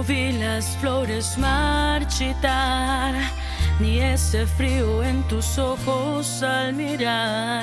vi las flores marchitar, ni ese frío en tus ojos al mirar.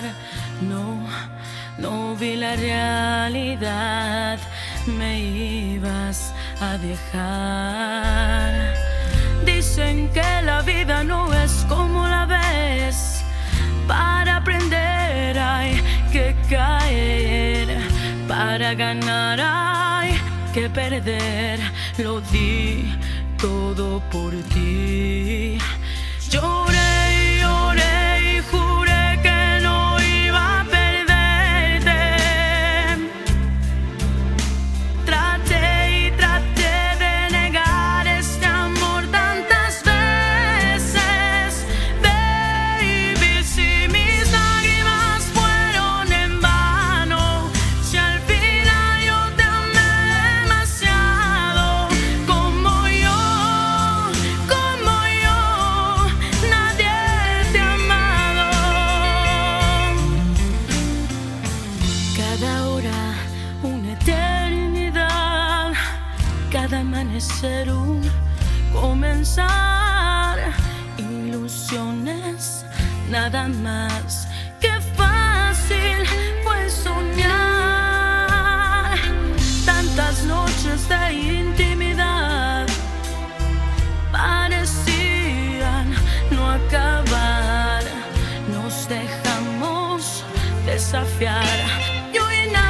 No vi la realidad, me ibas a dejar. Dicen que la vida no es como la ves, para aprender hay que caer, para ganar hay que perder. Lo di todo por ti. Lloré, lloré y juré que no iba a perderte. Traté y traté de negar este amor tantas veces. Baby, si mis lágrimas fueron en vano, si al final yo te amé demasiado, como yo, nadie te ha amado. Cada hora una eternidad, cada amanecer un comenzar. Ilusiones, nada más. Qué fácil fue soñar. Tantas noches de intimidad parecían no acabar. Nos dejamos desafiar. Yo y